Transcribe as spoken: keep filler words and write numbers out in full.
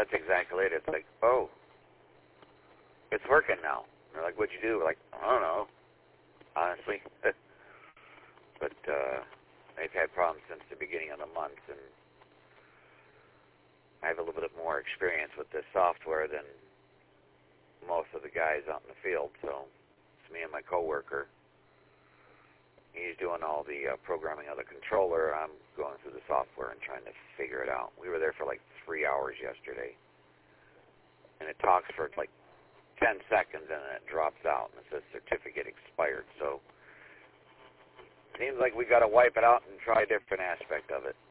that's exactly it. It's like, oh, it's working now. And they're like, what'd you do? We're like, I don't know, honestly. But uh, they've had problems since the beginning of the month, and I have a little bit more experience with this software than most of the guys out in the field. So it's me and my coworker. He's doing all the uh, programming of the controller. I'm going through the software and trying to figure it out. We were there for like three hours yesterday. And it talks for like ten seconds and then it drops out and it says certificate expired. So it seems like we got to wipe it out and try a different aspect of it.